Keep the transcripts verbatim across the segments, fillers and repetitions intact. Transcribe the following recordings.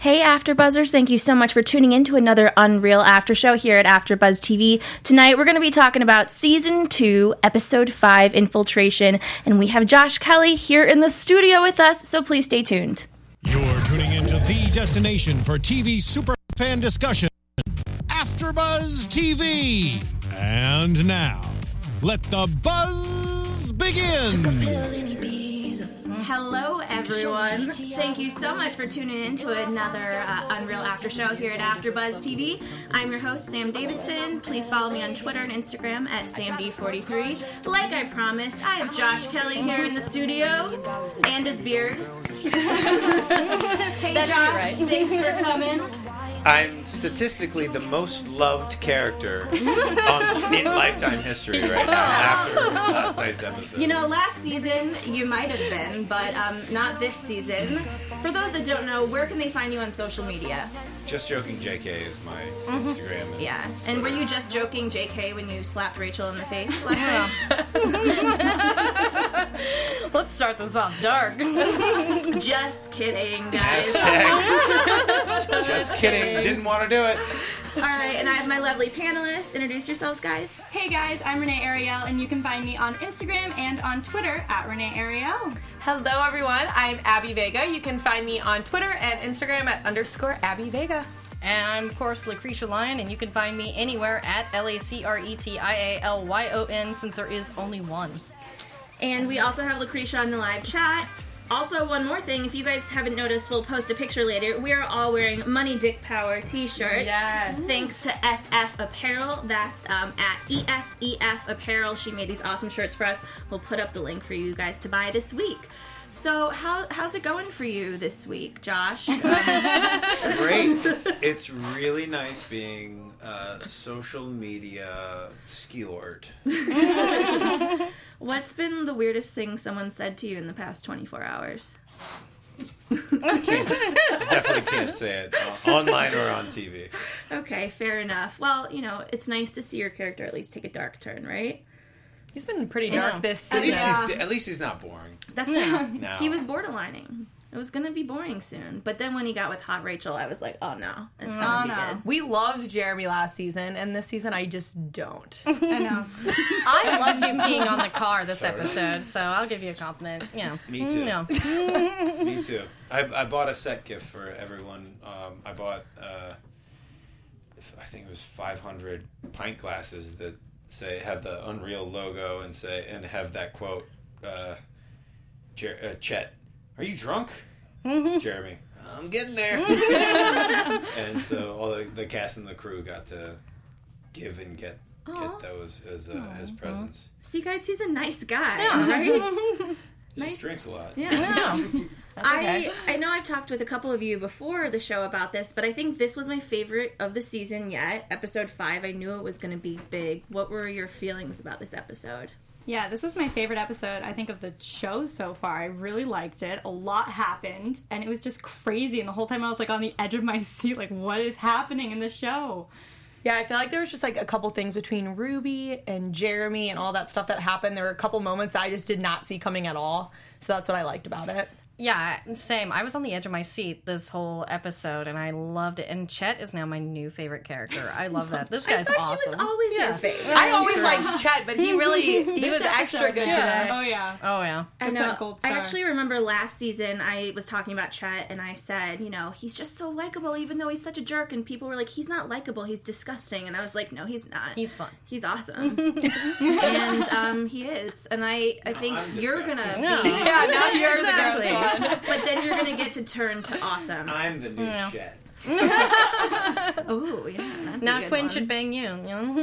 Hey AfterBuzzers, thank you so much for tuning in to another Unreal After Show here at AfterBuzz T V. Tonight we're going to be talking about Season two, Episode five, Infiltration, and we have Josh Kelly here in the studio with us, so please stay tuned. You're tuning into the destination for T V superfan discussion, AfterBuzz T V. And now, let the buzz begin! Hello, everyone. Thank you so much for tuning in to another uh, Unreal After Show here at AfterBuzz T V. I'm your host, Sam Davidson. Please follow me on Twitter and Instagram at Sam D forty-three. Like I promised, I have Josh Kelly here in the studio and his beard. Hey, That's Josh. right. Thanks for coming. I'm statistically the most loved character on, in Lifetime history right now after last night's episode. You know, last season you might have been, but um, not this season. For those that don't know, where can they find you on social media? Just Joking J K is my Instagram. And Yeah, and were you just joking J K when you slapped Rachel in the face last night? Let's start this off dark. Just kidding, guys. Hashtag. Just kidding. Didn't want to do it. All right, and I have my lovely panelists. Introduce yourselves, guys. Hey guys, I'm Renee Ariel, and you can find me on Instagram and on Twitter at Renee Ariel. Hello everyone, I'm Abby Vega. You can find me on Twitter and Instagram at underscore Abby Vega. And I'm, of course, Lucretia Lyon, and you can find me anywhere at L A C R E T I A L Y O N, since there is only one. And we also have Lucretia on the live chat. Also, one more thing, if you guys haven't noticed, we'll post a picture later. We are all wearing Money Dick Power t-shirts. Yes. Thanks to S F Apparel. That's um, at E S E F Apparel. She made these awesome shirts for us. We'll put up the link for you guys to buy this week. So, how how's it going for you this week, Josh? Um, Great. It's really nice being uh, social media skewed. What's been the weirdest thing someone said to you in the past twenty-four hours? I can't, definitely can't say it uh, online or on T V. Okay, fair enough. Well, you know, it's nice to see your character at least take a dark turn, right? He's been pretty dark Yeah. this At season. least, Yeah. he's, at least he's not boring. That's No. He was borderlining. It was going to be boring soon. But then when he got with Hot Rachel, I was like, oh no, it's going to Oh, be no. good. We loved Jeremy last season, and this season I just don't. I know. I loved you peeing on the car this episode, so I'll give you a compliment. Yeah. Me too. No. Me too. I, I bought a set gift for everyone. Um, I bought, uh, I think it was five hundred pint glasses that say have the Unreal logo and say and have that quote. Uh, Jer- uh, Chet, are you drunk? Jeremy, I'm getting there. And so all the, the cast and the crew got to give and get Aw. get those as uh, his presents. See, guys, he's a nice guy, Yeah. right? He Nice. just drinks a lot. Yeah. Yeah. I I know I've talked with a couple of you before the show about this, but I think this was my favorite of the season yet. Episode five, I knew it was going to be big. What were your feelings about this episode? Yeah, this was my favorite episode, I think, of the show so far. I really liked it. A lot happened, and it was just crazy. And the whole time I was, like, on the edge of my seat, like, what is happening in the show? Yeah, I feel like there was just like a couple things between Ruby and Jeremy and all that stuff that happened. There were a couple moments that I just did not see coming at all. So that's what I liked about it. Yeah, same. I was on the edge of my seat this whole episode, and I loved it. And Chet is now my new favorite character. I love that. This guy's I thought awesome. he was always Yeah. your favorite. I always liked Chet, but he really, he This was extra episode, good yeah. today. Oh, yeah. Oh, yeah. I Get know. that gold I star. actually remember last season I was talking about Chet and I said, you know, he's just so likable even though he's such a jerk, and people were like, he's not likable, he's disgusting, and I was like, no, he's not. He's fun. He's awesome. And um, he is. And I, I think I'm you're gonna disgusting. be Yeah. Yeah, now you're Exactly. the gross one. but then you're gonna get to turn to awesome. I'm the new Yeah. Chet. Oh, yeah. that'd be a Now good Quinn one. should bang you. you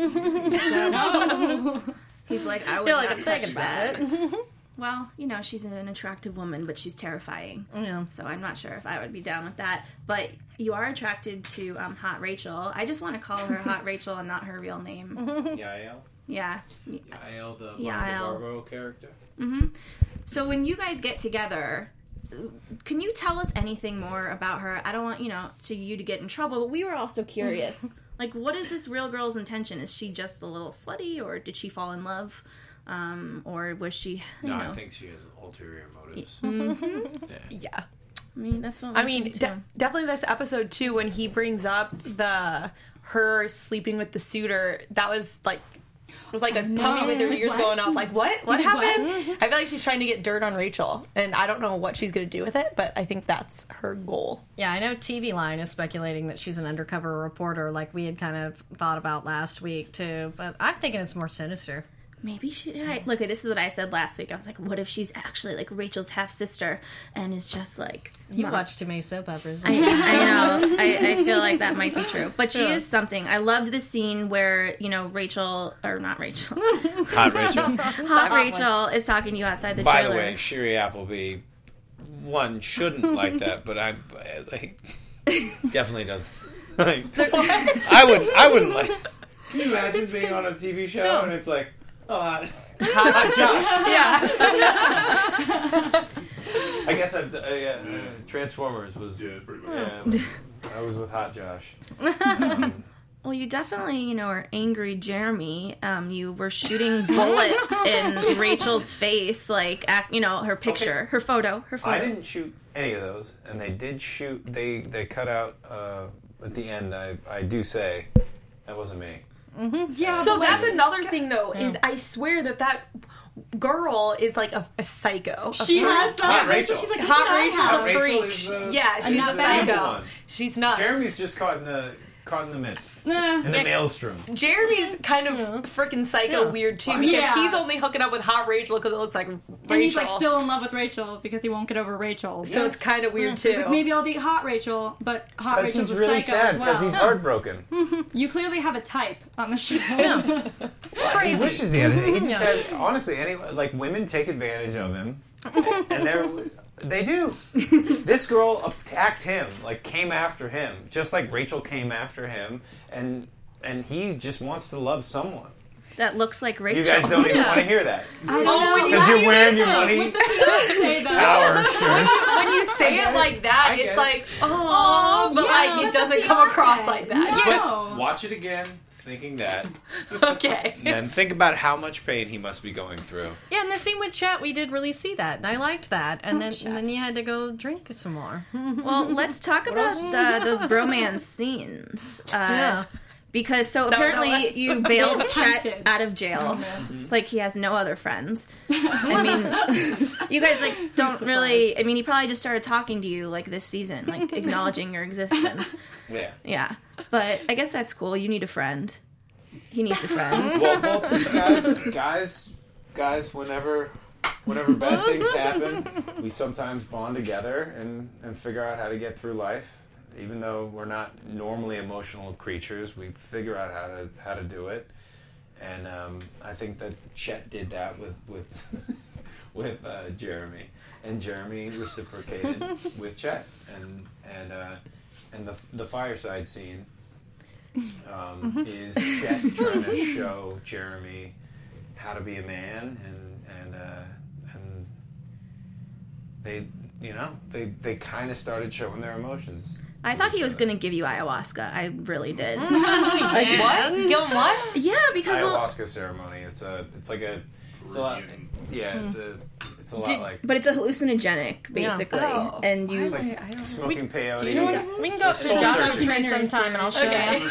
know? He's like, I would You're not like, I'm touch thinking that. about it. Well, you know, she's an attractive woman, but she's terrifying. Yeah. So I'm not sure if I would be down with that. But you are attracted to um, Hot Rachel. I just want to call her Hot Rachel and not her real name. Yael. Yeah. Yael, the Yael. Monica Barbaro character. hmm So when you guys get together, can you tell us anything more about her? I don't want, you know, to you to get in trouble, but we were also curious. Like, what is this real girl's intention? Is she just a little slutty, or did she fall in love? Um, or was she, you No, know... I think she has ulterior motives. Mhm. Yeah. Yeah. I mean, that's what I we mean, think, de- too. definitely this episode too, when he brings up the her sleeping with the suitor, that was like it was like a puppy with her ears What? going off. Like, what? What Like, happened? what? I feel like she's trying to get dirt on Rachel, and I don't know what she's going to do with it, but I think that's her goal. Yeah, I know T V Line is speculating that she's an undercover reporter, like we had kind of thought about last week too. But I'm thinking it's more sinister. Maybe she. I, look, this is what I said last week. I was like, what if she's actually like Rachel's half sister and is just like You Mom. watch too many soap operas. I, I know. I, I feel like that might be true. But she Yeah. is something. I loved the scene where, you know, Rachel, or not Rachel, Hot Rachel. Hot Rachel is talking to you outside the By trailer. the way, Sherry Appleby, one shouldn't like that, but I like definitely does. Like, I would, I wouldn't like. Can you imagine being on a T V show and it's like, oh, hot, hot Josh. Yeah. I guess I've, uh, yeah, uh, Transformers was. Yeah, pretty much. Yeah, I was with Hot Josh. Well, you definitely, you know, are angry Jeremy. Um, you were shooting bullets in Rachel's face, like, ac- you know, her picture, Okay. her photo, her photo. I didn't shoot any of those, and they did shoot. They they cut out uh, at the end. I I do say that wasn't me. Yeah, So but, like, that's another thing, though, is I swear that that girl is like a, a psycho. A she freak. has that. Hot Rachel. She's like, Hot "Look what I Rachel's have." a Rachel freak. is, uh, yeah, she's not a bad. psycho. One. She's nuts. Jeremy's just caught in the caught in the midst, Nah. in the maelstrom. Jeremy's kind of freaking psycho Yeah. weird too, because Yeah. he's only hooking up with Hot Rachel because it looks like Rachel. And he's like still in love with Rachel because he won't get over Rachel. so it's kind of weird too. He's like, maybe I'll date Hot Rachel, but Hot Because Rachel's he's a really psycho sad as because well. he's heartbroken. You clearly have a type on the show. He wishes he had it. He just had, honestly, any like women take advantage of him, and they're they do. This girl attacked him, like came after him, just like Rachel came after him, and and he just wants to love someone. That looks like Rachel. You guys don't even want to hear that I don't Oh, know. when you- because Why you're wearing your money With the Beyonce, though. power shirt. when you say it like that, I get it's it. like, oh, but yeah, like it but doesn't the come across Beyonce. like that. No. But watch it again, thinking that, Okay. and then think about how much pain he must be going through. Yeah, and the scene with Chet, we did really see that. And I liked that. And then and then you had to go drink some more. Well, let's talk about the, those bromance scenes. Uh, Yeah. Because so So, no, apparently let's- you bailed Chet Tempted. out of jail. It's like he has no other friends. I mean, you guys like don't really. I mean, he probably just started talking to you like this season, like acknowledging your existence. Yeah. Yeah, but I guess that's cool. You need a friend. He needs a friend. Well, both these guys, guys, guys. Whenever, whenever bad things happen, we sometimes bond together and and figure out how to get through life. Even though we're not normally emotional creatures, we figure out how to how to do it. And um, I think that Chet did that with with with uh, Jeremy, and Jeremy reciprocated with Chet, and and uh, and the the fireside scene. Um, is Chet trying to show Jeremy how to be a man, and and uh, and they, you know, they they kind of started showing their emotions. I thought he was going to give you ayahuasca. I really did. Like what? Give him what? Yeah, because Ayahuasca ceremony. It's a it's like a it's a lot. Yeah, it's a it's a lot like but it's a hallucinogenic, basically, Oh. and you. it's like smoking peyote. We can go to the Soul Joshua searching. Tree sometime and I'll show Okay. you.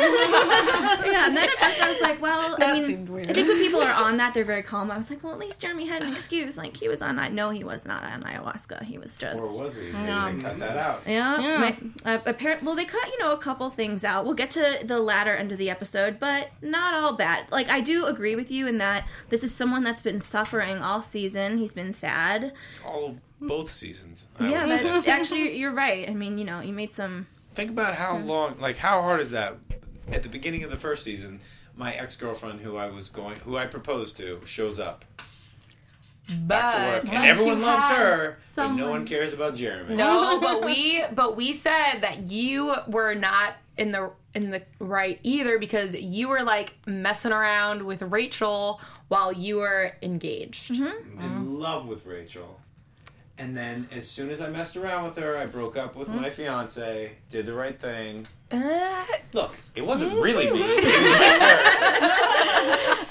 Yeah, and then at first I was like, well, That I mean, seemed weird. I think when people are on that, they're very calm. I was like, well, at least Jeremy had an excuse. Like, he was on, I know he was not on ayahuasca. He was just. Or was he? Maybe Yeah. they cut that out. Yeah. Yeah. My, uh, apparent, well, they cut, you know, a couple things out. We'll get to the latter end of the episode, but not all bad. Like, I do agree with you in that this is someone that's been suffering all season. He's been sad. All both seasons. I Yeah, would say. that, actually, you're right. I mean, you know, you made some. Think about how long, like how hard is that? At the beginning of the first season, my ex girlfriend, who I was going, who I proposed to, shows up back to work, and Once everyone you loves have her, but someone- no one cares about Jeremy. No, but we but we said that you were not in the in the right either, because you were like messing around with Rachel while you were engaged. Mm-hmm. I'm in love with Rachel. And then, as soon as I messed around with her, I broke up with my fiance, did the right thing. Uh, Look, it wasn't really me. It was her.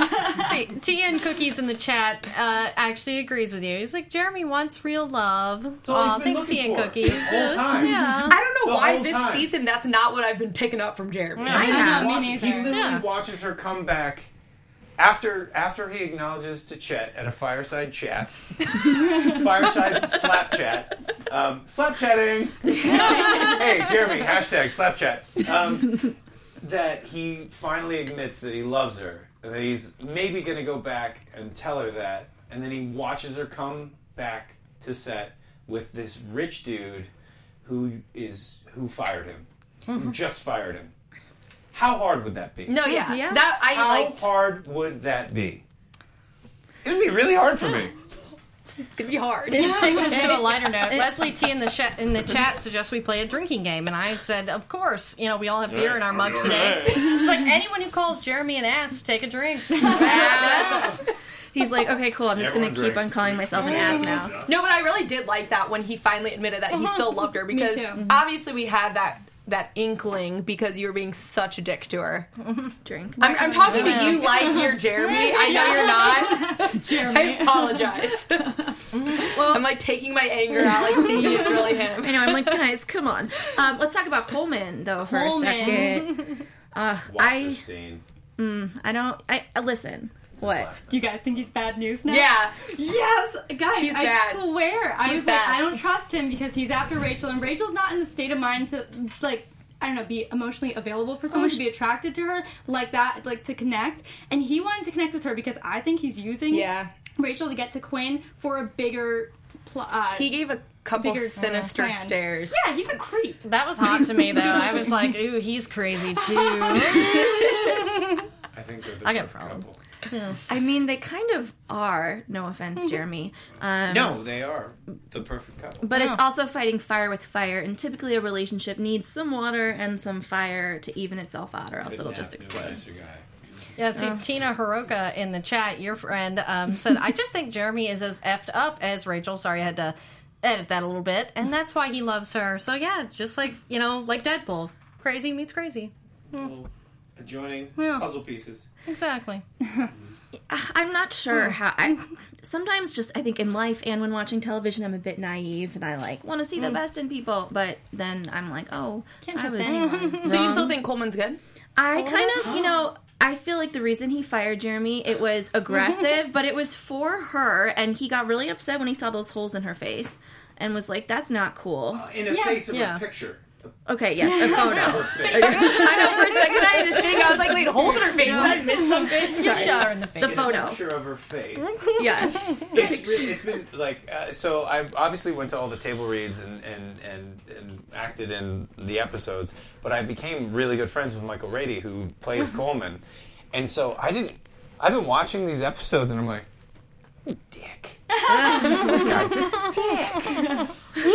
See, Tia and Cookies in the chat uh, actually agrees with you. He's like, Jeremy wants real love. That's all he's Aw, been thanks, looking Tia and for Cookies. this whole time. Yeah. I don't know The why whole this time. season that's not what I've been picking up from Jeremy. Yeah. I He know. Me watches- neither. He literally Yeah. watches her come back after after he acknowledges to Chet at a fireside chat, fireside slap chat, um, slap chatting. Hey, Jeremy, hashtag slap chat. Um, that he finally admits that he loves her, and that he's maybe going to go back and tell her that, and then he watches her come back to set with this rich dude who is who fired him, who just fired him. How hard would that be? No, yeah. Yeah. That I How like. hard would that be? It would be really hard for me. It's gonna be hard. Take this to a lighter note. Leslie T in the sh- in the chat suggests we play a drinking game, and I said, of course. You know, we all have beer in our mugs today. It's like anyone who calls Jeremy an ass, take a drink. Ass. He's like, okay, cool. I'm just Everyone gonna keep drinks. on calling myself an ass now. No, but I really did like that when he finally admitted that he still loved her because too. obviously we had that that inkling because you were being such a dick to her. Drink. I'm, I'm talking to you like you're Jeremy. I know you're not. Jeremy. I apologize. Well, I'm like taking my anger out, like thinking it's really him. I know. I'm like, guys, come on. Um, let's talk about Coleman though for Coleman. a second. Uh, I, Wasserstein. I don't. I uh, listen. What? Do you guys think he's bad news now? Yeah. Yes, guys, He's I bad. swear. I He's was bad. like, I don't trust him because he's after Rachel, and Rachel's not in the state of mind to, like, I don't know, be emotionally available for someone, Oh, to be attracted to her like that, like, to connect. And he wanted to connect with her because I think he's using Yeah. Rachel to get to Quinn for a bigger pl- uh, He gave a couple bigger sinister plan. stares. Yeah, he's a creep. That was hot to me, though. I was like, ooh, he's crazy, too. I think they're the I got a perfect problem. couple. I mean, they kind of are. No offense, Jeremy. Um, No, they are the perfect couple. But Yeah. it's also fighting fire with fire, and typically a relationship needs some water and some fire to even itself out, or else it'll just explode. Nicer guy. Yeah, see, Tina Haruka in the chat, your friend, um, said, I just think Jeremy is as effed up as Rachel. Sorry, I had to edit that a little bit. And that's why he loves her. So, yeah, just like, you know, like Deadpool. Crazy meets crazy. Little adjoining Yeah. puzzle pieces. Exactly. I'm not sure how. I sometimes just I think in life and when watching television, I'm a bit naive, and I like want to see the best in people. But then I'm like, oh, Can't I trust was anyone. So you wrong. still think Coleman's good? I kind of, you know, I feel like the reason he fired Jeremy, it was aggressive, but it was for her, and he got really upset when he saw those holes in her face, and was like, "That's not cool." In the Yeah. face of Yeah. a picture. Okay, yes, a photo. Her face. I know for a second I had to think. I was like, wait, holes in her face. Did I miss something? You shot her in the face. The photo. Picture of her face. Yes. It's, really, it's been like uh, so. I obviously went to all the table reads and, and, and, and acted in the episodes, but I became really good friends with Michael Rady, who plays Coleman, and so I didn't. I've been watching these episodes, and I'm like, you dick. This guy's a dick.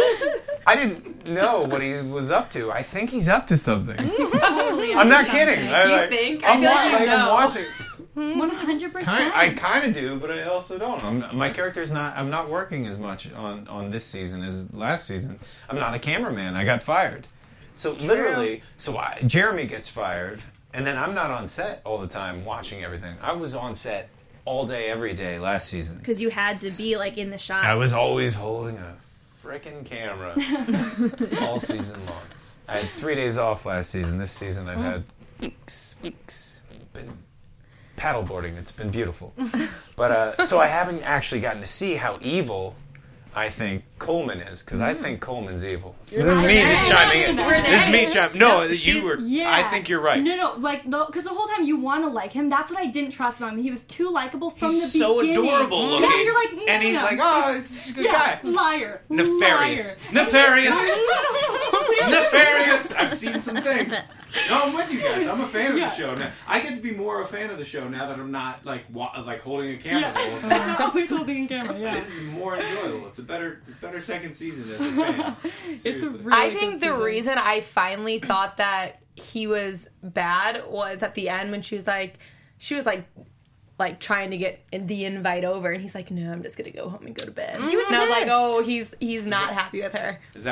I didn't know what he was up to. I think he's up to something. Totally. I'm not kidding. I, You like, think? I I'm, feel wa- like you like, I'm know. watching. One hundred Kind, percent. I kind of do, but I also don't. I'm, my character's not. I'm not working as much on, on this season as last season. I'm not a cameraman. I got fired. So literally, so I, Jeremy gets fired, and then I'm not on set all the time watching everything. I was on set all day, every day last season. Because you had to be like in the shots. I was always holding a frickin' camera all season long. I had three days off last season. This season I've had weeks, weeks. Been paddleboarding. It's been beautiful. But uh, so I haven't actually gotten to see how evil I think Coleman is, because I think Coleman's evil. This is me there. just chiming in. We're This is me there. chiming. No, you she's- were. Yeah. I think you're right. No, no, like, because the, the whole time you want to like him, that's what I didn't trust about him. He was too likable from He's the so beginning. adorable looking. Yeah, you're like, no, and he's no, like, no. oh, this is a good yeah, guy. liar. Nefarious. Liar. Nefarious. Nefarious. I've seen some things. No, I'm with you guys. I'm a fan of Yeah. the show now. I get to be more a fan of the show now that I'm not like wa- like holding a camera the whole time. Yeah. Always holding a camera, yeah. This is more enjoyable. It's a better better second season as a fan. It's a Seriously. really I good think the season. reason I finally thought that he was bad was at the end when she was like, she was like, like trying to get the invite over, and he's like, "No, I'm just gonna go home and go to bed." He was and I was like, pissed. "Oh, he's he's not happy with her." Is that what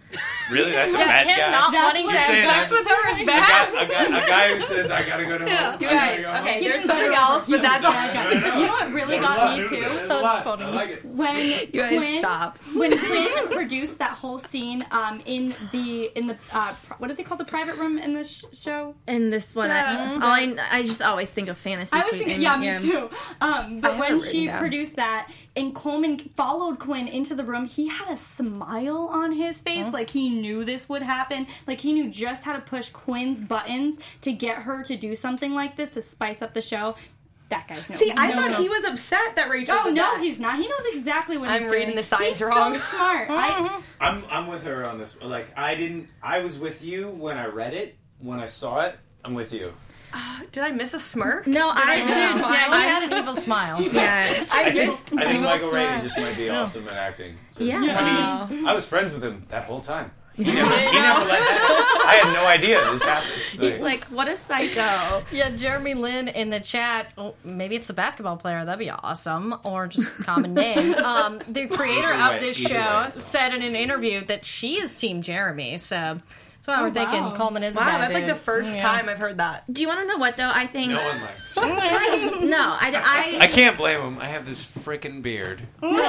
Really? That's a Yeah, bad him guy? not That's wanting what to you're have saying. sex with her is A bad. guy, a, guy, a guy who says, I gotta go to home. You I gotta guys, go home. okay, He there's didn't something say else, but that. that's Yeah, all. I got it. You know what really There's a got lot. me too? There's a That's lot. funny. I like it. When You guys Quinn, stop. when Quinn produced that whole scene um, in the in the uh, pri- what do they call the private room in this sh- show? And this one, Yeah. I, all I, I just always think of fantasy I was suite. thinking, and- yeah, me too. Um, but I have when it she written down. produced that and Coleman followed Quinn into the room, he had a smile on his face, like he knew this would happen. Like he knew just how to push Quinn's buttons to get her to do something like this to spice up the show. That guy's no. See, I no, thought no. he was upset that Rachel. Oh did no, that. he's not. He knows exactly what I'm he's reading doing. the signs he's wrong. So smart. I, I'm I'm with her on this. Like I didn't. I was with you when I read it. When I saw it, I'm with you. Did I miss a smirk? No, I Did did. miss a smile? Yeah, he had an evil smile. Yeah. I, I think missed I think evil Michael smile. Rainey just might be awesome at acting. 'Cause, Yeah. I mean, I was friends with him that whole time. He never, he never let that. I had no idea this happened. He's like, what a psycho. Yeah, Jeremy Lin in the chat. Oh, maybe it's a basketball player. That'd be awesome, or just a common name. Um, the creator Either way- of this either way, show it's awesome. said said in an interview that she is Team Jeremy. So that's why we're Oh, thinking wow. Coleman is a Wow, bad that's like the dude. first Yeah. time I've heard that. Do you want to know what, though? I think... no one likes. No, I... I I, can't blame him. I have this freaking beard.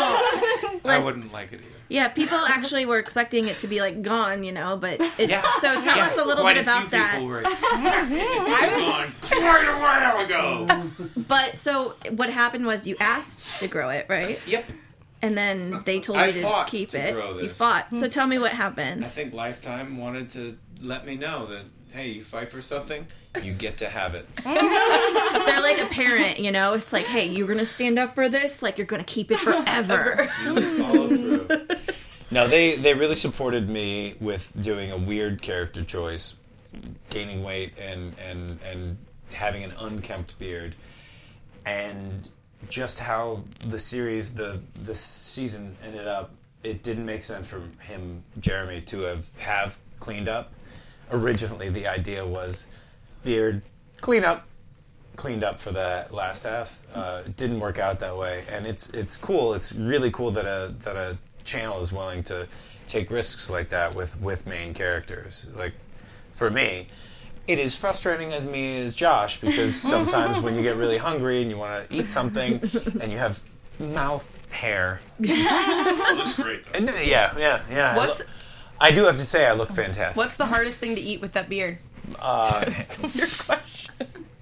I wouldn't like it either. yeah, people actually were expecting it to be, like, gone, you know, but it's... Yeah. So tell Yeah, us a little quite bit a few about that. people were expecting it to be gone quite a while ago. But, so, what happened was you asked to grow it, right? Yep. And then they told I you to fought keep to it. grow You this. fought. So tell me what I happened. think Lifetime wanted to let me know that, hey, you fight for something, you get to have it. They're like a parent, you know? It's like, hey, you're going to stand up for this? Like, you're going to keep it forever. You follow through. No, they, they really supported me with doing a weird character choice, gaining weight and, and, and having an unkempt beard, and just how the series, the the season ended up. It didn't make sense for him, Jeremy, to have have cleaned up. Originally, the idea was beard, clean up, cleaned up for the last half. Uh, it didn't work out that way, and it's it's cool. It's really cool that a that a channel is willing to take risks like that with with main characters. Like for me, it is frustrating as me as Josh, because sometimes when you get really hungry and you want to eat something and you have mouth hair. It looks great, though. And, yeah, yeah, yeah. What's- I, look, I do have to say I look fantastic. What's the hardest thing to eat with that beard? Uh, Your question.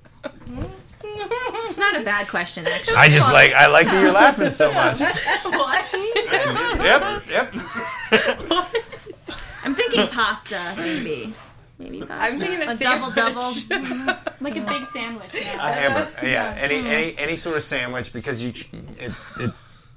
It's not a bad question, actually. I just like I like that you're laughing so much. What? Yep, yep. I'm thinking pasta, maybe. Maybe pasta. I'm thinking a, A double double. like a big sandwich. A Yeah. hamburger, yeah. Any any any sort of sandwich, because you ch- it it.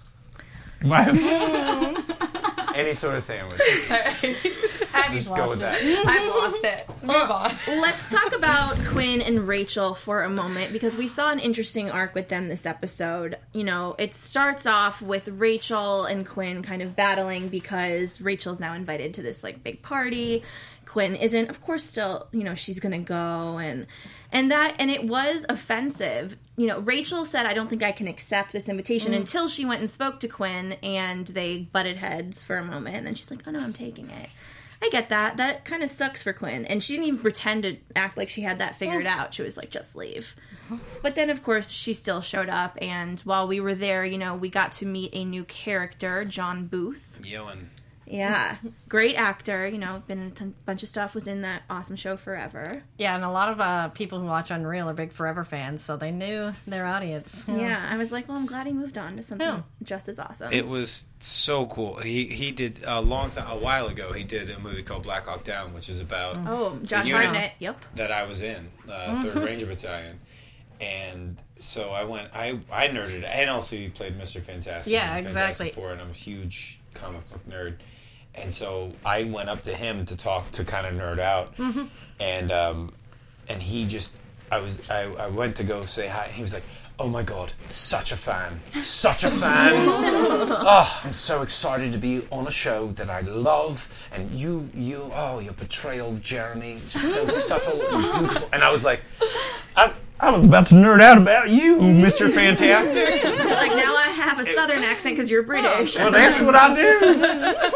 Any sort of sandwich. Abby's Just go lost with it. that. I've lost it. Move on. Let's talk about Quinn and Rachel for a moment, because we saw an interesting arc with them this episode. You know, it starts off with Rachel and Quinn kind of battling because Rachel's now invited to this like big party. Quinn isn't. Of course, still, you know, she's gonna go, and and that and it was offensive. You know, Rachel said, I don't think I can accept this invitation, until she went and spoke to Quinn, and they butted heads for a moment, and then she's like, oh no, I'm taking it. I get that. That kind of sucks for Quinn. And she didn't even pretend to act like she had that figured out. She was like, just leave. But then, of course, she still showed up. And while we were there, you know, we got to meet a new character, John Booth. Yelling. Yeah. Great actor. You know, been in a ton- bunch of stuff. Was in that awesome show Forever. Yeah, and a lot of uh, people who watch Unreal are big Forever fans, so they knew their audience. Yeah. I was like, well, I'm glad he moved on to something Yeah. just as awesome. It was so cool. He he did a long time, a while ago. He did a movie called Black Hawk Down, which is about oh, Josh unit- Hartnett. Yep. that I was in, uh, Third Ranger Battalion, and so I went. I I nerded, and also he played Mister Fantastic. Yeah, in exactly. Fantastic Four, and I'm a huge comic book nerd, and so I went up to him to talk to kind of nerd out, Mm-hmm. and um, and he just I was I, I went to go say hi. And he was like, "Oh my God, such a fan, such a fan! Oh, I'm so excited to be on a show that I love, and you, you, oh, your portrayal of Jeremy, is just so subtle and beautiful." And I was like, I, I was about to nerd out about you, Mister Fantastic. Like, now I have a southern accent because you're British. Well, that's what I do.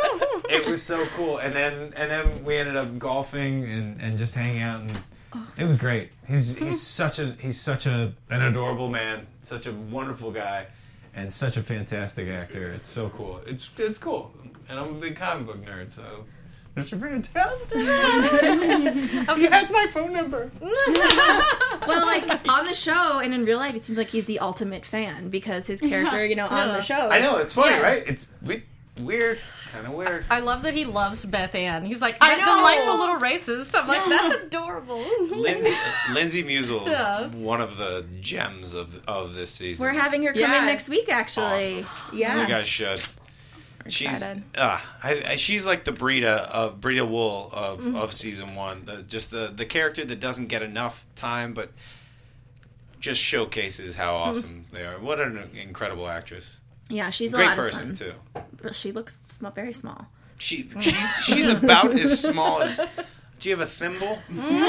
it was so cool. And then and then we ended up golfing and, and just hanging out, and it was great. He's he's such a he's such a an adorable man, such a wonderful guy, and such a fantastic actor. It's so cool. It's it's cool. And I'm a big comic book nerd, so Mister Fantastic. He has my phone number. Well, like on the show and in real life, it seems like he's the ultimate fan because his character, you know, on the show. I know, it's funny, Yeah. right? It's we, weird, kind of weird. I love that he loves Beth Ann. He's like, I I know. delightful little races. I'm like, that's adorable. Lindsay, Lindsay Musial is Yeah. one of the gems of of this season. We're having her come Yeah. in next week, actually. Yeah. You guys should. She's excited. uh, I, I, she's like the Brita of Brita Wool of, mm-hmm. of season one. The, just the the character that doesn't get enough time, but just showcases how awesome they are. What an incredible actress! Yeah, she's a Great lot person of fun. too. But she looks sm- very small. She she's she's about as small as. Do you have a thimble?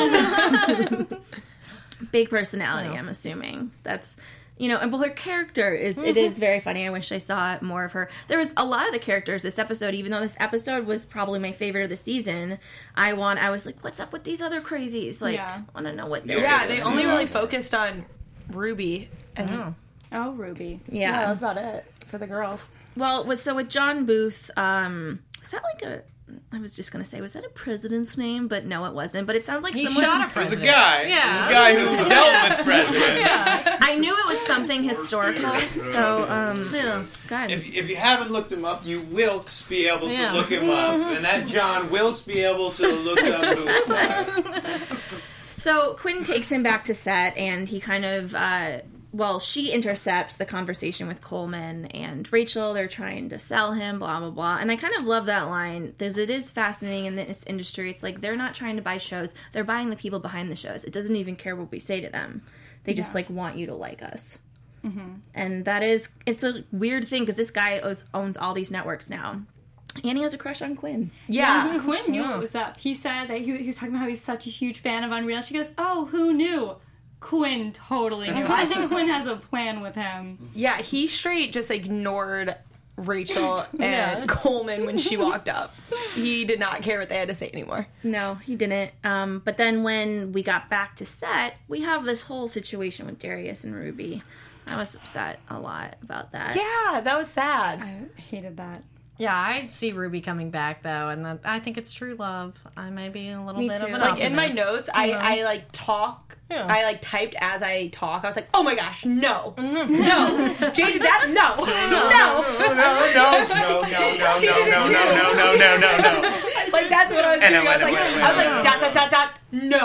Big personality, Yeah. I'm assuming. That's, you know, and well, her character is, it is very funny. I wish I saw more of her. There was a lot of the characters this episode, even though this episode was probably my favorite of the season. I want, I was like, what's up with these other crazies? Like, Yeah. I want to know what they're Yeah, Okay, they so only you really know. focused on Ruby. And Oh. Oh, Ruby. Yeah. that was about it for the girls. Well, with, so with John Booth, um, was that like a, I was just going to say, was that a president's name? But no, it wasn't. But it sounds like He someone... shot a There's a president. guy. Yeah. There's a guy who dealt with presidents. I knew it was something historical. So, um, Yeah. God. If, if you haven't looked him up, you Wilkes be able to Yeah. look him up, and that John Wilkes be able to look up who. So Quinn takes him back to set, and he kind of, uh, well, she intercepts the conversation with Coleman and Rachel. They're trying to sell him, blah, blah, blah. And I kind of love that line, because it is fascinating in this industry. It's like they're not trying to buy shows. They're buying the people behind the shows. It doesn't even care what we say to them. They just, like, want you to like us. Mm-hmm. And that is, it's a weird thing, because this guy owns, owns all these networks now. And he has a crush on Quinn. yeah. Quinn knew what was up. He said that he, he was talking about how he's such a huge fan of Unreal. She goes, oh, who knew? Quinn totally knew. I think Quinn has a plan with him. Yeah, he straight just ignored Rachel and Yeah. Coleman when she walked up. He did not care what they had to say anymore. No, he didn't. Um, but then when we got back to set, we have this whole situation with Darius and Ruby. I was upset a lot about that. Yeah, that was sad. I hated that. Yeah, I see Ruby coming back though, and that, I think it's true love. I may be a little Me bit too. of an Like in my optimist. notes, I, Yeah. I like talk. Yeah. I like typed as I talk. I was like, "Oh my gosh, no, no, Jay did that, no, no." No, no, no, no, no, no, no, no, no, no, no, no, no. Like that's what I was And doing. I I was went, like, wait, wait, I was wait, like, dot dot dot dot,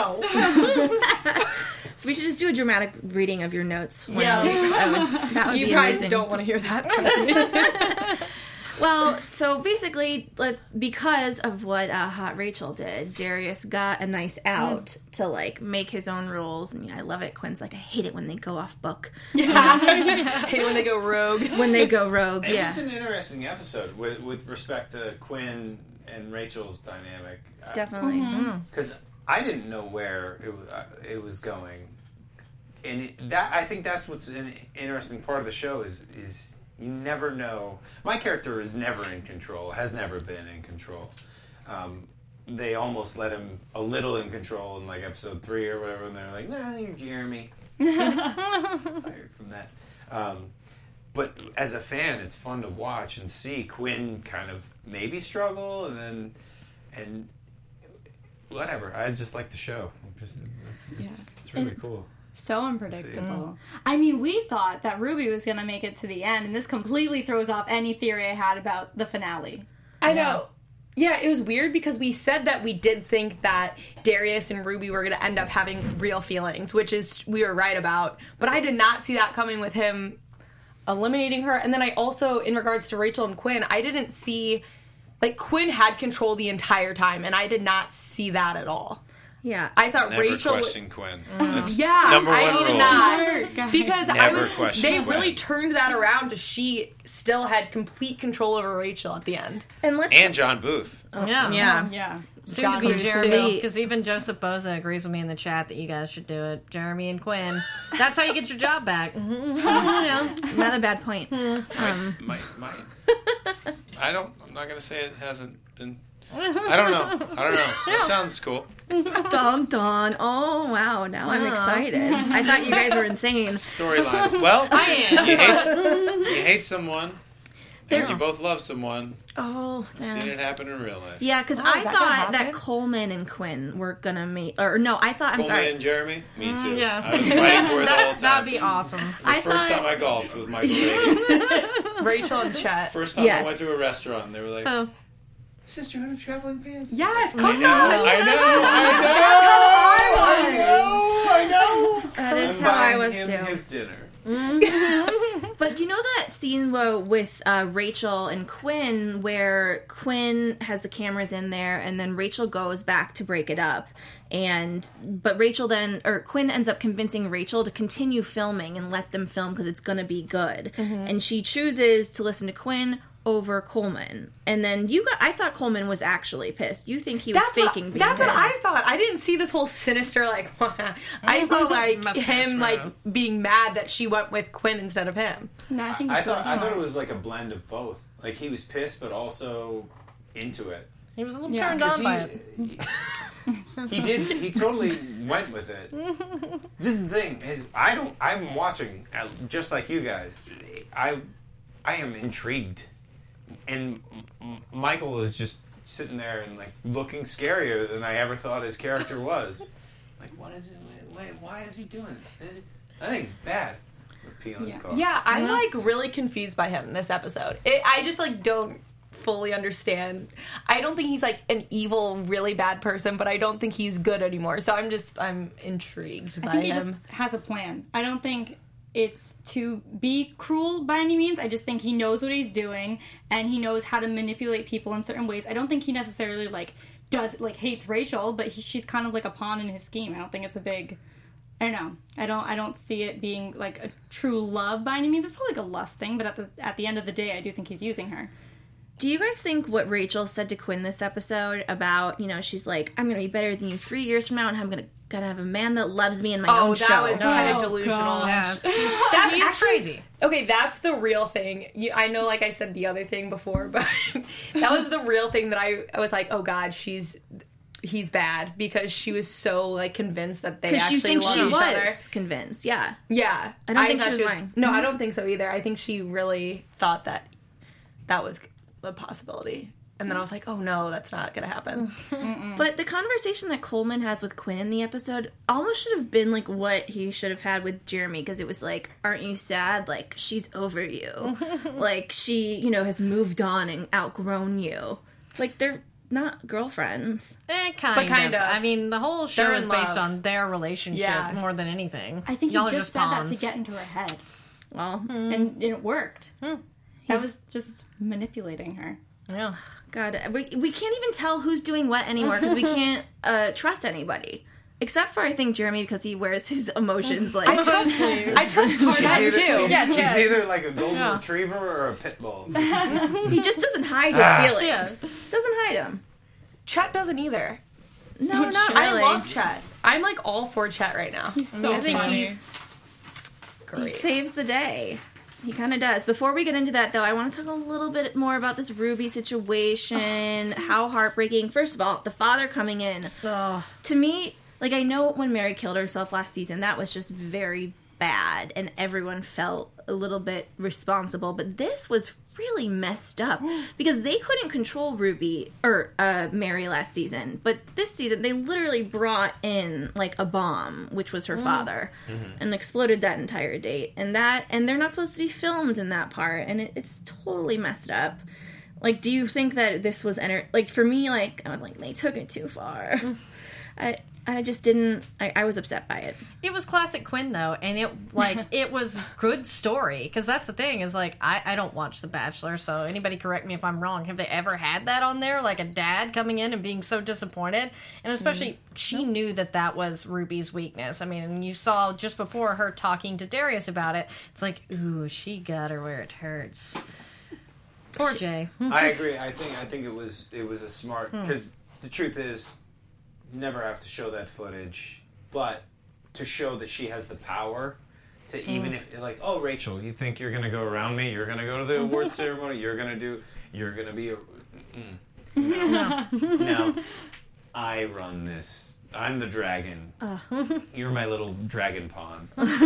no. So we should just do a dramatic reading of your notes. when Yeah. we- that would, that would You be guys amazing. don't want to hear that. Well, so basically, like, because of what uh, Hot Rachel did, Darius got a nice out Mm. to, like, make his own rules. And yeah, I love it. Quinn's like, I hate it when they go off book. Yeah, hate it when they go rogue. When they go rogue, It yeah. was an interesting episode with with respect to Quinn and Rachel's dynamic. Definitely. Because I didn't know where it was, uh, it was going, and it, that I think that's what's an interesting part of the show is is you never know. My character is never in control. Has never been in control. Um, they almost let him a little in control in like episode three or whatever, and they're like, "Nah, you're Jeremy." Fired from that. Um, but as a fan, it's fun to watch and see Quinn kind of maybe struggle, and then and whatever. I just like the show. Just, it's, it's, Yeah. it's really And- cool. So unpredictable. I mean, we thought that Ruby was going to make it to the end, and this completely throws off any theory I had about the finale. I know. Yeah, it was weird because we said that we did think that Darius and Ruby were going to end up having real feelings, which is we were right about. But I did not see that coming with him eliminating her. And then I also, in regards to Rachel and Quinn, I didn't see, like, Quinn had control the entire time, and I did not see that at all. Yeah. I thought Never Rachel. question Quinn. That's Yeah, number one I rule. did not. Smart guy. Because I Never was, question they Quinn. really turned that around to she still had complete control over Rachel at the end. And let's. And John Booth. Yeah. yeah. Yeah. Soon John to be Booth, Jeremy, too. because even Joseph Boza agrees with me in the chat that you guys should do it. Jeremy and Quinn. That's how you get your job back. Yeah. Not a bad point. Um, My, my, I don't. I'm not gonna say it hasn't captain. I don't know. I don't know. That sounds cool. Dun dun. Oh wow! Now I'm excited. I thought you guys were insane. Storylines. Well, I am. you hate you hate someone, There- and you both love someone. Oh, You've seen it happen in real life. yeah. Because Oh, I is that gonna thought that happen? Coleman and Quinn were gonna make, or no, I thought. I'm Coleman sorry. and Jeremy. Me too. Mm, yeah. I was fighting for it the whole That, time. that'd be awesome. The I first thought- time I golfed with Michael Ray. Rachel and Chet. First time Yes. I went to a restaurant, they were like, Oh. Sisterhood of Traveling Pants. Yes, I come know, on. I know, I know, I know. That is I'm how I buying was him too. his dinner. But you know that scene where, with uh, Rachel and Quinn, where Quinn has the cameras in there, and then Rachel goes back to break it up, and but Rachel then or Quinn ends up convincing Rachel to continue filming and let them film because it's gonna be good, and she chooses to listen to Quinn over Coleman. And then you got I thought Coleman was actually pissed. You think he was That's faking what, being that's pissed. what I thought. I didn't see this whole sinister like. I saw like Must have him been like true. being mad that she went with Quinn instead of him. No, I think I it's really thought I thought smart. it was like a blend of both. Like he was pissed, but also into it. He was a little Yeah. turned 'Cause on by it. he, he did. He totally went with it. This is the thing. Is I don't. I'm watching uh, just like you guys. I I am intrigued, and M- Michael is just sitting there and like looking scarier than I ever thought his character was. Like, what is it? Wait, why is he doing it? Is it I think it's bad. Pee on his Yeah. car. Yeah, I'm like really confused by him this episode. It, I just like don't fully understand. I don't think he's like an evil, really bad person, but I don't think he's good anymore. So I'm just I'm intrigued I by think he him. just has a plan. I don't think it's to be cruel by any means. I just think he knows what he's doing and he knows how to manipulate people in certain ways. I don't think he necessarily like does like hates Rachel, but he, she's kind of like a pawn in his scheme. I don't think it's a big. I don't know. I don't. I don't see it being like a true love by any means. It's probably like a lust thing, but at the at the end of the day, I do think he's using her. Do you guys think what Rachel said to Quinn this episode about, you know, she's like, I'm going to be better than you three years from now, and I'm going to gotta have a man that loves me in my Oh, own that show. was kind of Oh, delusional. gosh. Yeah. That's he is actually- crazy. Okay, that's the real thing. You, I know, like I said the other thing before, but that was the real thing that I, I was like, oh God, she's he's bad because she was so like convinced that they Because actually you think love she each was other. convinced, yeah. Yeah, I don't think thought she was lying. No, Mhm. I don't think so either. I think she really thought that that was a possibility, and then I was like, oh no, that's not gonna happen. But the conversation that Coleman has with Quinn in the episode almost should have been like what he should have had with Jeremy, because it was like, aren't you sad? Like, she's over you. Like, she, you know, has moved on and outgrown you. It's like they're not girlfriends. Eh, kind, But kind of. of. I mean, the whole show They're is in based love. on their relationship Yeah. more than anything. I think Y'all he are just, just said that pawns. to get into her head, Well, and it worked. That was just manipulating her. Yeah. God, we, we can't even tell who's doing what anymore because we can't uh, trust anybody. Except for, I think, Jeremy, because he wears his emotions like... I trust, I trust Chet He's too. either, Yeah, he's Chad. either like a golden Yeah. retriever or a pit bull. he just doesn't hide his Ah. feelings. Yeah. Doesn't hide them. Chet doesn't either. No, not I really. love Chet. I'm like all for Chet right now. He's so I think funny. he's He great. saves the day. He kind of does. Before we get into that, though, I want to talk a little bit more about this Ruby situation. How heartbreaking. First of all, the father coming in. Oh. To me, like, I know when Mary killed herself last season, that was just very bad, and everyone felt a little bit responsible. But this was really messed up because they couldn't control Ruby or uh, Mary last season, but this season they literally brought in like a bomb, which was her father, and exploded that entire date. And that, and they're not supposed to be filmed in that part, and it, it's totally messed up. Like, do you think that this was enter- like for me? Like, I was like, they took it too far. I I just didn't. I, I was upset by it. It was classic Quinn though, and it like it was good story because that's the thing is like I, I don't watch The Bachelor, so anybody correct me if I'm wrong. Have they ever had that on there, like a dad coming in and being so disappointed? And especially she knew that that was Ruby's weakness. I mean, and you saw just before her talking to Darius about it. It's like, ooh, she got her where it hurts. Poor Jay. I agree. I think I think it was it was a smart because the truth is, never have to show that footage, but to show that she has the power to even if like, oh Rachel, you think you're gonna go around me? You're gonna go to the awards ceremony? You're gonna do? You're gonna be a? Mm. No. No. I run this. I'm the dragon. Uh. You're my little dragon pawn.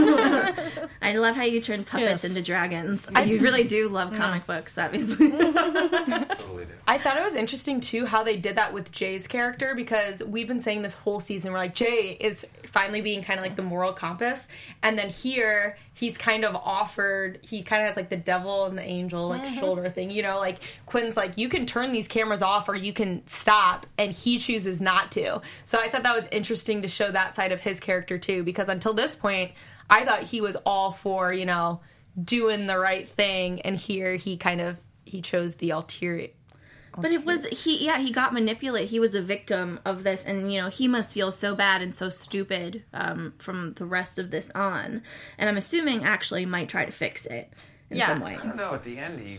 I love how you turn puppets Yes. into dragons. I, you really do love comic no. books, obviously. Totally do. I thought it was interesting, too, how they did that with Jay's character, because we've been saying this whole season, we're like, Jay is finally being kind of like the moral compass, and then here, he's kind of offered, he kind of has like the devil and the angel like mm-hmm. shoulder thing, you know, like Quinn's like, you can turn these cameras off or you can stop, and he chooses not to. So I thought that was interesting to show that side of his character, too, because until this point, I thought he was all for, you know, doing the right thing, and here he kind of, he chose the ulterior. But it was, he, yeah, he got manipulated. He was a victim of this, and, you know, he must feel so bad and so stupid um, from the rest of this on. And I'm assuming actually might try to fix it in yeah. some way. I don't know, at the end he,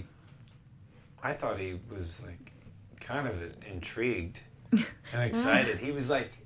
I thought he was, like, kind of intrigued and excited. He was, like,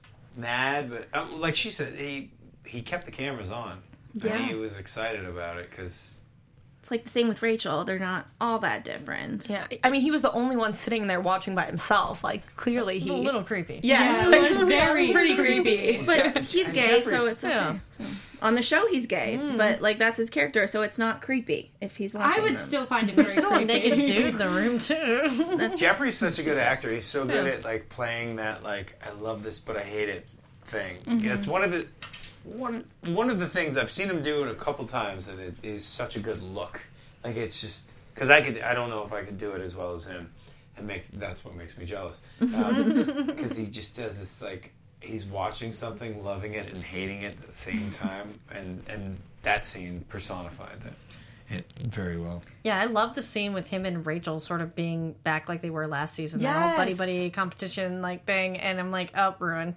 mad, but, um, like she said, he, he kept the cameras on. Yeah. And he was excited about it, because... It's like the same with Rachel. They're not all that different. Yeah, I mean, he was the only one sitting there watching by himself. Like, clearly he... A little creepy. Yeah, yeah it's, it was very it's pretty creepy. But he's gay, so it's okay. Yeah. So, on the show, he's gay, mm. but, like, that's his character, so it's not creepy if he's watching I would them. still find it very Still creepy. a naked dude in the room, too. Jeffrey's such a good actor. He's so good Yeah. at, like, playing that, like, I love this, but I hate it thing. Mm-hmm. Yeah, it's one of it... One, one of the things I've seen him do it a couple times, and it is such a good look. Like, it's just... Because I could... I don't know if I could do it as well as him. It makes... That's what makes me jealous. Because um, he just does this, like... He's watching something, loving it, and hating it at the same time. And, and that scene personified that it very well. Yeah, I love the scene with him and Rachel sort of being back like they were last season. Yes. Their whole buddy-buddy competition, like, thing. And I'm like, oh, ruin.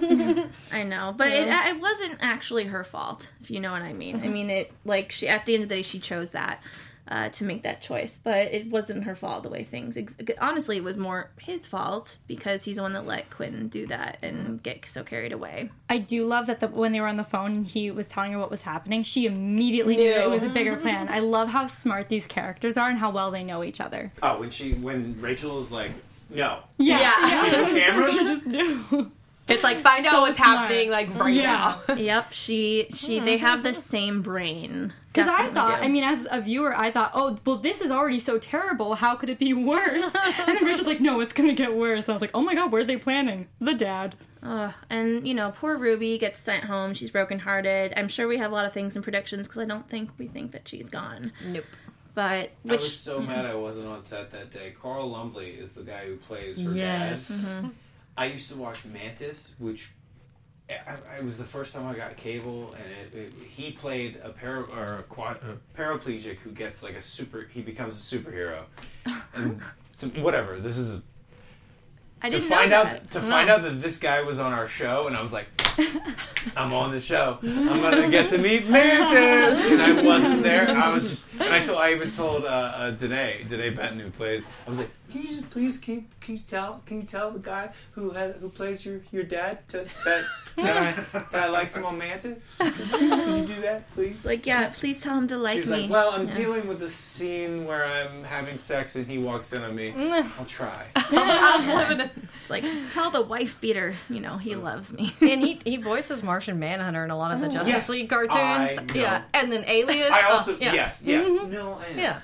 I know, but Yeah. it, it wasn't actually her fault, if you know what I mean. I mean, it, like, she at the end of the day, she chose that. Uh, to make that choice, but it wasn't her fault the way things ex- honestly it was more his fault because he's the one that let Quinn do that and get so carried away. I do love that the, when they were on the phone he was telling her what was happening, she immediately knew that it was a bigger plan. I love how smart these characters are and how well they know each other. Oh, when she... When Rachel is like, no. Yeah, Yeah. See the cameras? She just knew. It's like, find out So what's smart. happening, like, right Yeah. now. Yep, she she they have the same brain. Because I Definitely thought, do. I mean, as a viewer, I thought, oh, well, this is already so terrible. How could it be worse? And then Rachel's like, no, it's going to get worse. And I was like, oh my god, where are they planning? The dad. Ugh, and you know, poor Ruby gets sent home. She's brokenhearted. I'm sure we have a lot of things in predictions because I don't think we think that she's gone. Nope. But I which was so mad I wasn't on set that day. Carl Lumbly is the guy who plays her Yes. dad. Mm-hmm. I used to watch Mantis, which I, it was the first time I got cable, and it, it, he played a, para, or a, quad, a paraplegic who gets like a super. He becomes a superhero, and so, whatever. This is a, I to didn't find know out that. to find out that this guy was on our show, and I was like, I'm on the show. I'm gonna get to meet Mantis, and I wasn't there. I was just, and I told, I even told uh, uh, Danae, Danae Benton, who plays. I was like, can you just please can, can you tell can you tell the guy who has, who plays your, your dad to that that I, that I liked him on Mantis? Could you, could you do that, please? It's like, yeah, please tell him to like She's me. like, well, I'm Yeah. dealing with a scene where I'm having sex and he walks in on me. I'll try. It's like, tell the wife beater, you know, he loves me. And he he voices Martian Manhunter in a lot of the Justice Yes, League cartoons. I know. Yeah, and then Alias. I also oh, yeah. yes yes no I know. Yeah.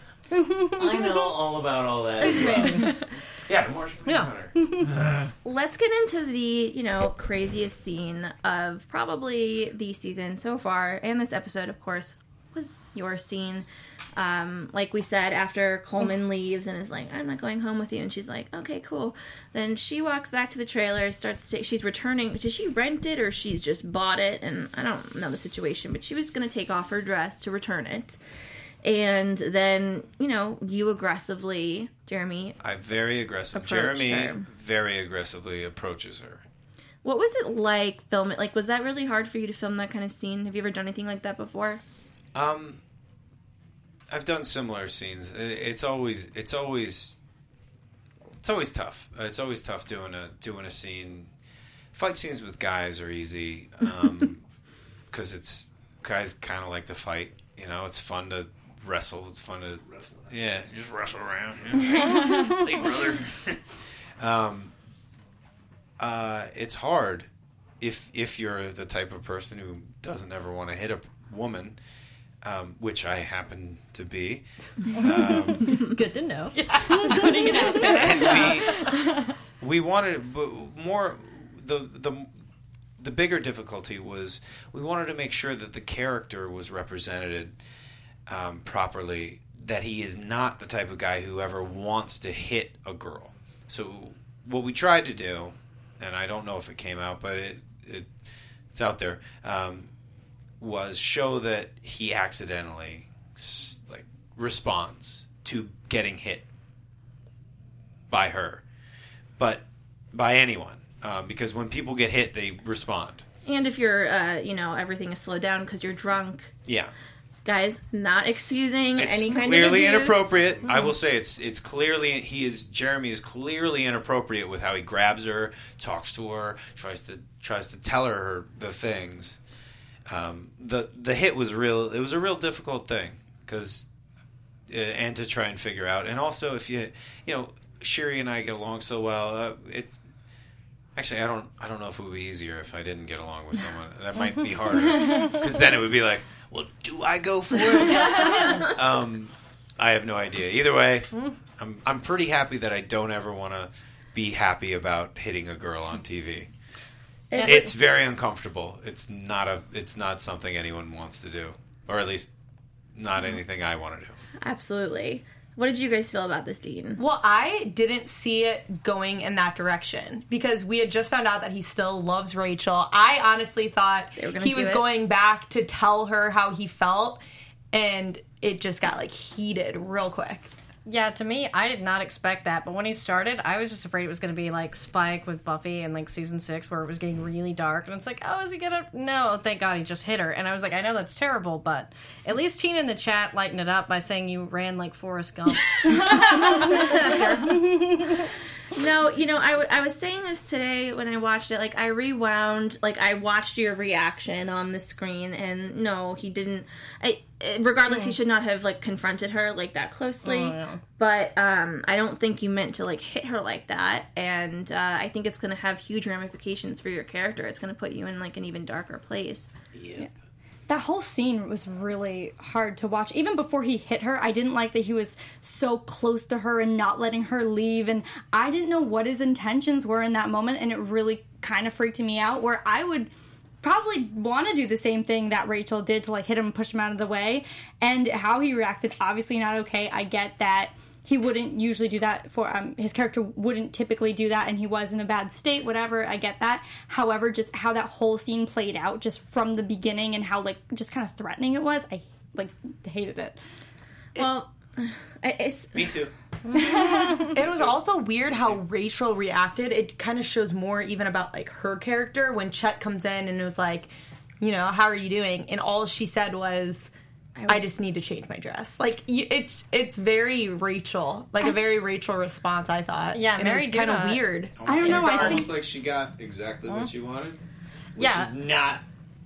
I know all about all that. It's amazing. Yeah, the Martian Yeah. Manhunter. Let's get into the, you know, craziest scene of probably the season so far, and this episode, of course, was your scene. Um, like we said, after Coleman leaves and is like, I'm not going home with you, and she's like, okay, cool. Then she walks back to the trailer, starts to, she's returning, did she rent it or she just bought it? And I don't know the situation, but she was going to take off her dress to return it. And then, you know, you aggressively, Jeremy, I very aggressive. Approached Jeremy her. very aggressively approaches her. what was it like filming? Like, was that really hard for you to film that kind of scene? Have you ever done anything like that before? Um, I've done similar scenes. It- It's always, it's always, it's always tough. Uh, It's always tough doing a doing a scene. Fight scenes with guys are easy because it's guys kind of like to fight. You know, it's fun to wrestle. It's fun to, yeah, just wrestle around. Yeah. Hey, brother. Um, uh, it's hard if if you're the type of person who doesn't ever want to hit a woman, um, which I happen to be. Um, Good to know. and we we wanted, but more the the the bigger difficulty was we wanted to make sure that the character was represented um, properly. That he is not the type of guy who ever wants to hit a girl. So what we tried to do, and I don't know if it came out, but it, it it's out there, um, was show that he accidentally like responds to getting hit by her, but by anyone, um, because when people get hit, they respond. And if you're, uh, you know, everything is slowed down because you're drunk. Yeah. Guys, not excusing It's any kind of clearly abuse. inappropriate. I will say it's it's clearly he is Jeremy is clearly inappropriate with how he grabs her, talks to her, tries to tries to tell her the things. Um, the the hit was real. It was a real difficult thing because uh, and to try and figure out. And also, if you you know, Sherry and I get along so well. Uh, it actually I don't I don't know if it would be easier if I didn't get along with someone. That might be harder because then it would be like, well, do I go for it? um, I have no idea. Either way, I'm I'm pretty happy that I don't ever want to be happy about hitting a girl on T V. It- It's very uncomfortable. It's not a. It's not something anyone wants to do, or at least not anything I want to do. Absolutely. What did you guys feel about the scene? Well, I didn't see it going in that direction because we had just found out that he still loves Rachel. I honestly thought They were gonna he do was it. going back to tell her how he felt, and it just got like heated real quick. Yeah, to me, I did not expect that. But when he started, I was just afraid it was going to be like Spike with Buffy in like season six, where it was getting really dark. And it's like, oh, is he going to? No, thank God he just hit her. And I was like, I know that's terrible, but at least Tina in the chat lightened it up by saying you ran like Forrest Gump. No, you know, I, w- I was saying this today when I watched it. Like, I rewound, like, I watched your reaction on the screen, and no, he didn't. I, regardless, he should not have, like, confronted her, like, that closely. Oh, yeah. But um, I don't think you meant to, like, hit her like that. And uh, I think it's going to have huge ramifications for your character. It's going to put you in, like, an even darker place. Yeah. That whole scene was really hard to watch. Even before he hit her, I didn't like that he was so close to her and not letting her leave. And I didn't know what his intentions were in that moment, and it really kind of freaked me out, where I would probably want to do the same thing that Rachel did to, like, hit him and push him out of the way. And how he reacted, obviously not okay. I get that he wouldn't usually do that for, um, his character wouldn't typically do that, and he was in a bad state, whatever, I get that. However, just how that whole scene played out, just from the beginning, and how, like, just kind of threatening it was, I, like, hated it. Well, I- it's... Me too. It was also weird how Rachel reacted. It kind of shows more even about like her character when Chet comes in and it was like, you know, how are you doing? And all she said was, I, was, I just need to change my dress. Like, you, it's it's very Rachel, like a very Rachel response, I thought. Yeah, and Mary it was kind of Duda- weird. I don't know, I Almost think- like she got exactly what she wanted, which Yeah. is not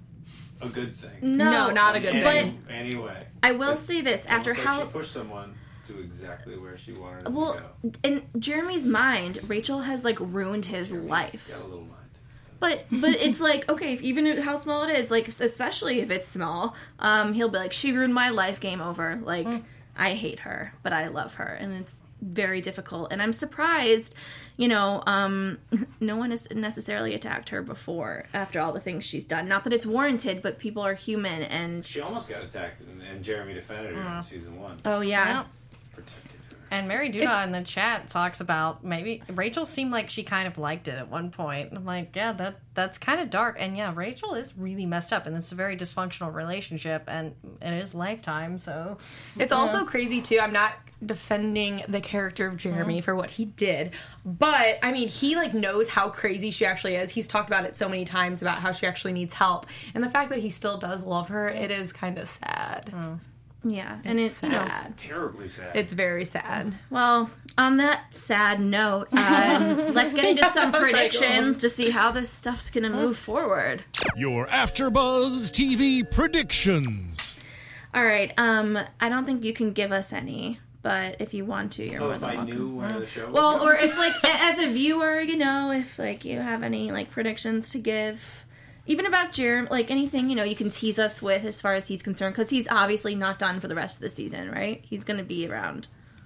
a good thing. No, No, not a good In thing. any, anyway. I will say this, after Almost like how... she pushed someone to exactly where she wanted them Well, to go. in Jeremy's mind, Rachel has, like, ruined his Jeremy's life. got a little mind. But but it's like, okay, if, even how small it is, like, especially if it's small, um, he'll be like, she ruined my life, game over. Like, Mm. I hate her, but I love her. And it's very difficult. And I'm surprised, you know, um, no one has necessarily attacked her before after all the things she's done. Not that it's warranted, but people are human. And, She almost got attacked, and, and Jeremy defended her in season one. oh, yeah. Yeah. Protected her. And Mary Duda in the chat talks about maybe Rachel seemed like she kind of liked it at one point. I'm like, yeah, that that's kind of dark. And yeah, Rachel is really messed up, and it's a very dysfunctional relationship, and it is Lifetime. So It's also crazy, too. I'm not defending the character of Jeremy for what he did, but, I mean, he, like, knows how crazy she actually is. He's talked about it so many times about how she actually needs help. And the fact that he still does love her, it is kind of sad. Yeah. And it, you know, sad. Terribly sad. It's very sad. well, on that sad note, um, let's get into some predictions to see how this stuff's going to move forward. Your AfterBuzz T V predictions. All right. Um, I don't think you can give us any, but if you want to, you're Oh, more if than I welcome. knew where the show was Well, going? or if like a- as a viewer, you know, if like you have any like predictions to give, even about Jeremy, like anything, you know, you can tease us with as far as he's concerned, because he's obviously not done for the rest of the season, right? He's going to be around.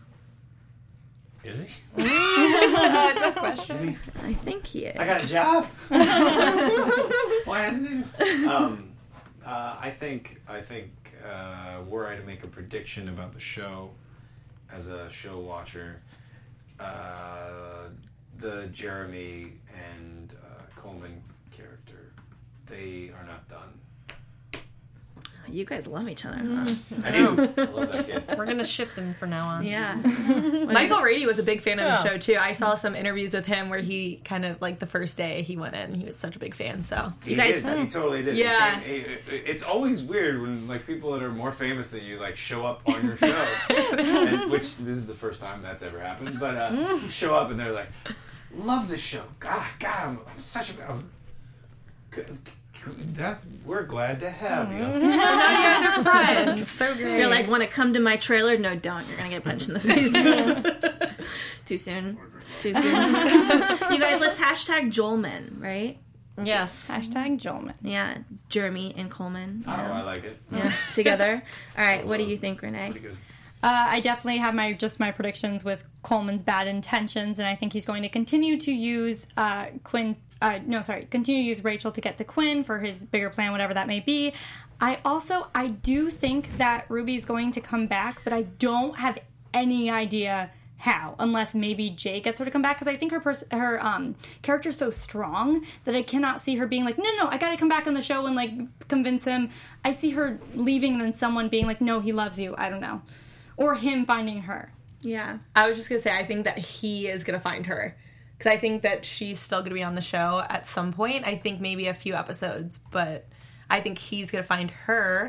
Is he? That's a question. I think he is. I got a job. Why hasn't he? Um, uh, I think I think uh, were I to make a prediction about the show, as a show watcher, uh, the Jeremy and uh, Coleman character, they are not done. You guys love each other, huh? I do. I love that kid. We're gonna ship them from now on. Yeah. Michael Rady was a big fan of Yeah. the show too. I saw some interviews with him where he kind of like the first day he went in, he was such a big fan. So He You guys- did. He totally did. Yeah. He came- he- it's always weird when like people that are more famous than you like show up on your show, and, which this is the first time that's ever happened. But uh, show up and they're like, "Love this show. God, God, I'm, I'm such a." I'm, that's we're glad to have you. now you guys are friends. So great. You're like, want to come to my trailer? No, don't. You're going to get punched in the face. Too soon. Too soon. You guys, let's hashtag Joelman, right? yes. Hashtag Joelman. Yeah. Jeremy and Coleman. Oh, you know? I like it. Yeah, together. All right, what do you think, Renee? Pretty good. Uh, I definitely have my just my predictions with Coleman's bad intentions, and I think he's going to continue to use uh, Quinn. Uh, no, sorry, continue to use Rachel to get to Quinn for his bigger plan, whatever that may be. I also I do think that Ruby's going to come back, but I don't have any idea how, unless maybe Jay gets her to come back, because I think her pers- her um, character's so strong that I cannot see her being like, no, no, no, I gotta come back on the show and like convince him. I see her leaving and then someone being like, no, he loves you. I don't know. Or him finding her. Yeah. I was just gonna say I think that he is gonna find her because I think that she's still gonna be on the show at some point. I think maybe a few episodes, but I think he's gonna find her.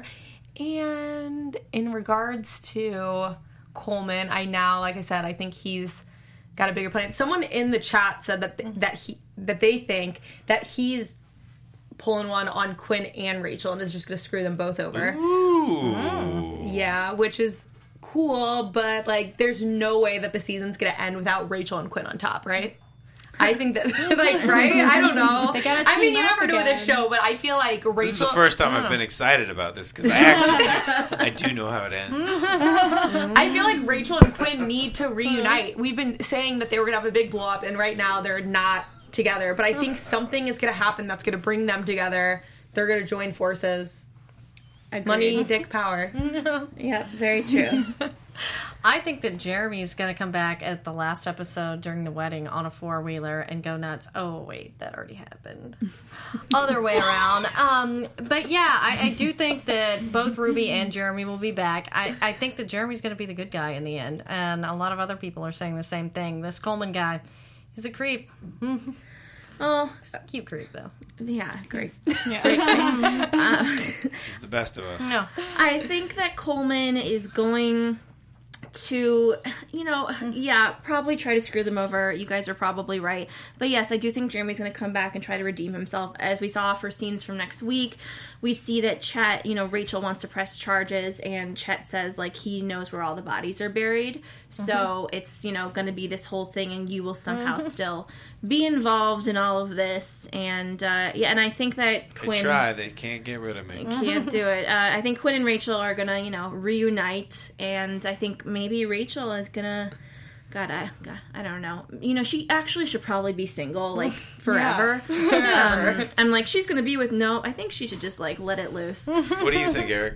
And in regards to Coleman, I now, like I said, I think he's got a bigger plan. Someone in the chat said that th- that he that they think that he's pulling one on Quinn and Rachel and is just gonna screw them both over. Ooh. Yeah, which is cool, but like there's no way that the season's gonna end without Rachel and Quinn on top, right? I think that like right? I don't know. They gotta I mean, team you up never know with this again. show, but I feel like Rachel This is the first time I've been excited about this because I actually do, I do know how it ends. I feel like Rachel and Quinn need to reunite. We've been saying that they were gonna have a big blow up, and right now they're not together. But I think something is gonna happen that's gonna bring them together. They're gonna join forces. Money, dick, power. Yeah, very true. I think that Jeremy's going to come back at the last episode during the wedding on a four-wheeler and go nuts. Oh, wait, that already happened. Other way around. Um, but yeah, I, I do think that both Ruby and Jeremy will be back. I, I think that Jeremy's going to be the good guy in the end. And a lot of other people are saying the same thing. This Coleman guy, he's a creep. Oh, Cute creep, though. yeah, great. He's the best of us. No. I think that Coleman is going to, you know, yeah, probably try to screw them over. You guys are probably right. But yes, I do think Jeremy's going to come back and try to redeem himself. As we saw for scenes from next week, we see that Chet, you know, Rachel wants to press charges, and Chet says, like, he knows where all the bodies are buried. So mm-hmm. it's, you know, going to be this whole thing, and you will somehow mm-hmm. still be involved in all of this. And, uh, yeah, and I think that Quinn... They try, they can't get rid of me. Can't do it. Uh, I think Quinn and Rachel are gonna, you know, reunite, and I think maybe Rachel is gonna. God, I, God, I don't know. You know, she actually should probably be single, like forever. Forever. Um, I'm like, she's gonna be with no. I think she should just like let it loose. What do you think, Eric?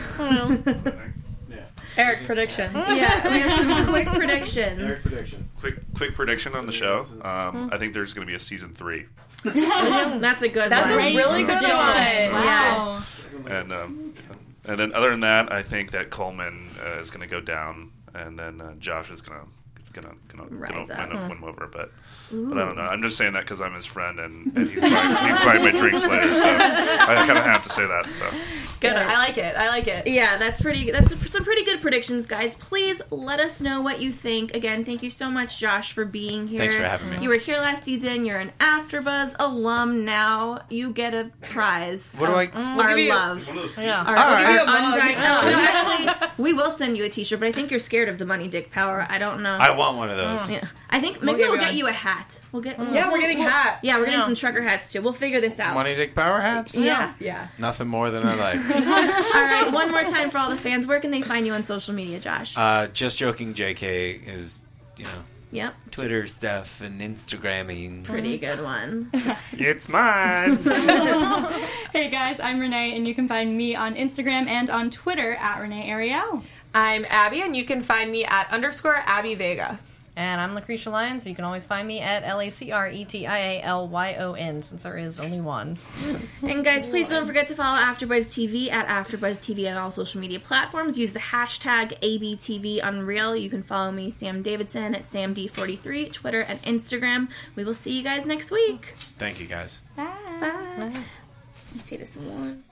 Eric, prediction. Yeah, we have some quick Eric predictions. prediction. Quick, quick prediction on the show. Um, I think there's going to be a season three, That's a good That's one. a really good one. Yeah. and um, and then other than that, I think that Coleman uh, is going to go down, and then uh, Josh is going to gonna gonna, Rise gonna up. win, win him over. But but I don't know. I'm just saying that because I'm his friend and, and he's buying he's buying my drinks later. So I kind of have to say that. So Good. I like it. I like it. Yeah, that's pretty. That's some pretty good predictions, guys. Please let us know what you think. Again, thank you so much, Josh, for being here. Thanks for having me. You were here last season. You're an AfterBuzz alum now. You get a prize. What do I? Our give you- love. Yeah. Our, All our right. Give you a mug. undying- no, no, actually, we will send you a T-shirt, but I think you're scared of the money dick power. I don't know. I want one of those. Yeah. I think maybe give we'll you get one. you a hat. We'll get. Yeah, we're getting hats. Yeah, we're getting Yeah. some trucker hats too. We'll figure this out. Money Dick Power hats? Yeah. Yeah. Nothing more than I like. All right. One more time for all the fans. Where can they find you on social media, Josh? Uh, just joking. J K is, you know, Yep. Twitter stuff and Instagramming. Pretty good one. it's mine. Hey guys, I'm Renee, and you can find me on Instagram and on Twitter at Renee Ariel. I'm Abby, and you can find me at underscore Abby Vega. And I'm Lucretia Lyons. You can always find me at L A C R E T I A L Y O N, since there is only one. And guys, please don't forget to follow AfterBuzz T V at AfterBuzz T V on all social media platforms. Use the hashtag A B T V Unreal. You can follow me, Sam Davidson, at Sam D forty-three, Twitter and Instagram. We will see you guys next week. Thank you, guys. Bye. Bye. Let me see this one.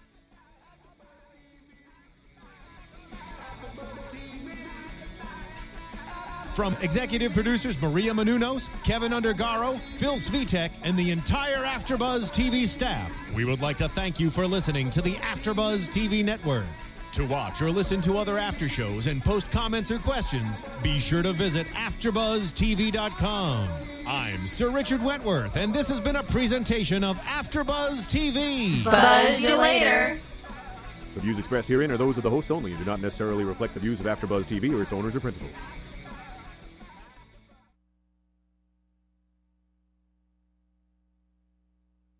From executive producers Maria Menounos, Kevin Undergaro, Phil Svitek, and the entire AfterBuzz T V staff, we would like to thank you for listening to the AfterBuzz T V network. To watch or listen to other after shows and post comments or questions, be sure to visit after buzz T V dot com. I'm Sir Richard Wentworth, and this has been a presentation of AfterBuzz T V. Buzz you later. The views expressed herein are those of the hosts only and do not necessarily reflect the views of AfterBuzz T V or its owners or principals.